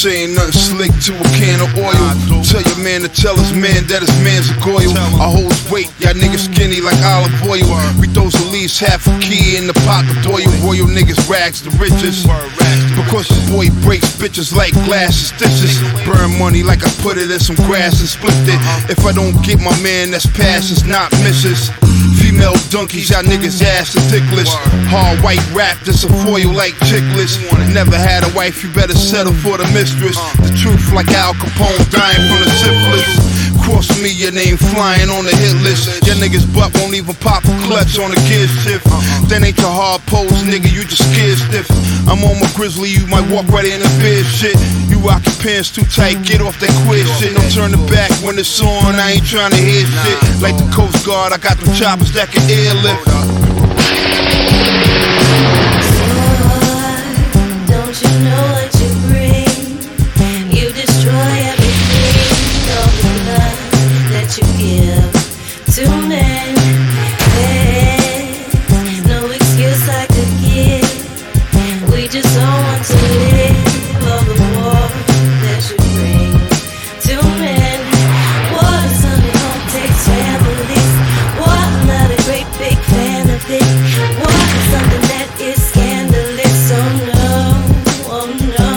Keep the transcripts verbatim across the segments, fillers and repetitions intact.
say ain't nothing slick to a can of oil. Tell your man to tell his man that his man's a goyle. I hold his weight, y'all niggas skinny like olive oil. We throws at least half a key in the pocket boil. Royal niggas rags the richest, because your boy breaks bitches like glass and stitches. Burn money like I put it in some grass and split it. If I don't get my man, that's passes, not misses. Female donkeys, y'all niggas ass ridiculous. Hard white rap, this a foil like chicklets. Never had a wife, you better settle for the mistress. The truth like Al Capone dying from the syphilis. Cross me, your name flying on the hit list. Your niggas butt won't even pop a clutch on a gear shift. Then ain't your hard pose, nigga, you just scared stiff. I'm on my grizzly, you might walk right in the beard shit. You rock your pants too tight, get off that queer shit. Don't turn it back when it's on, I ain't trying to hear shit. Like the Coast Guard, I got them choppers that can airlift. Don't you know what you bring? You destroy everything. All the love that you give to men. There's no excuse I could give. We just don't want to live. All the war that you bring to men. War is something home takes families. War, I'm not a great big fan of it. War is something that is scandalous. Oh no, oh no.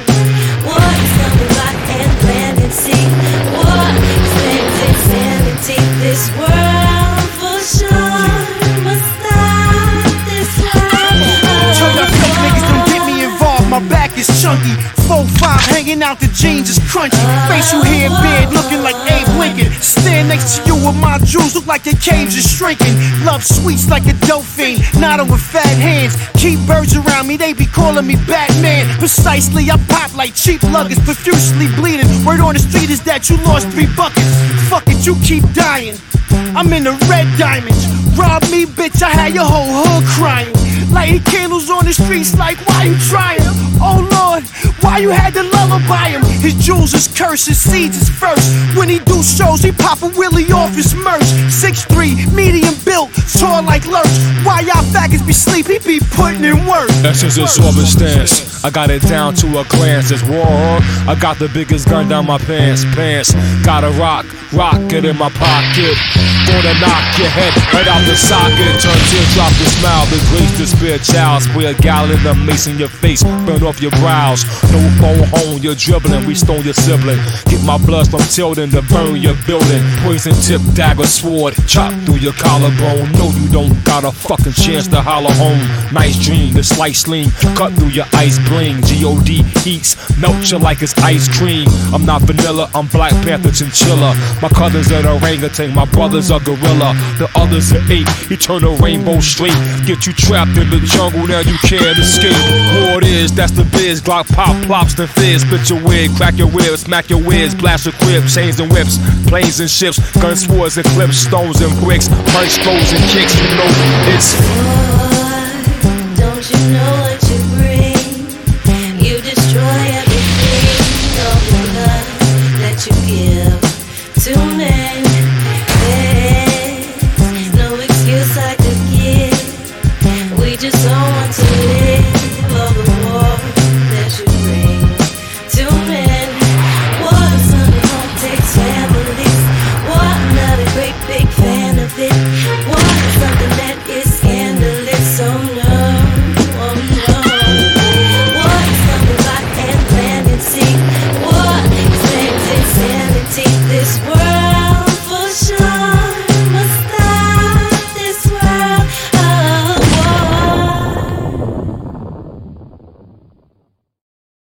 War is something rock and land and sea. War expands insanity. This world for sure must stop. This world. Tell y'all fake niggas don't get me involved. My back is chunky. four five hanging out, the jeans is crunchy. Facial hair beard looking like Abe Lincoln. Stand next to you with my jewels, look like your caves is shrinking. Love sweets like a dolphin, not on with fat hands. Keep birds around me, they be calling me Batman. Precisely, I pop like cheap luggage, profusely bleeding. Word on the street is that you lost three buckets. Fuck it, you keep dying. I'm in the red diamonds. Rob me, bitch, I had your whole hood crying. Lighting candles on the streets like, why you trying? Oh Lord, why you had to lullaby him? His jewels is cursed, his seeds is first. When he do shows, he pop a willy off his merch. six three, medium built, tall like lurch. Why y'all faggots be sleep, he be putting in work. That's his absorbent stance, I got it down to a glance. It's war, I got the biggest gun down my pants, pants. Gotta rock, rock it in my pocket. Gonna knock your head right out the socket. Turn teardrop to smile, the grace to spare child. Spray a gallon of mace in your face, burn off your brows. No phone home, you're dribbling, we stone your sibling. Get my blood from tilting to burn your building. Poison tip, dagger, sword, chop through your collarbone. No, you don't got a fucking chance to holler home. Nice dream, the slice lean, cut through your ice bling. G O D heats, melt you like it's ice cream. I'm not vanilla, I'm Black Panther chinchilla. My cousins are orangutan, my brothers are gorilla. The others are ape, he turn a rainbow straight. Get you trapped in the jungle, now you can't escape. War it is, that's the biz. Glock pop, plops, then fizz. Spit your wig, crack your ribs, smack your whiz. Blast your crib, chains and whips, planes and ships, gun swords and clips, stones and bricks, punch throws and kicks. You know it's War, don't you know what you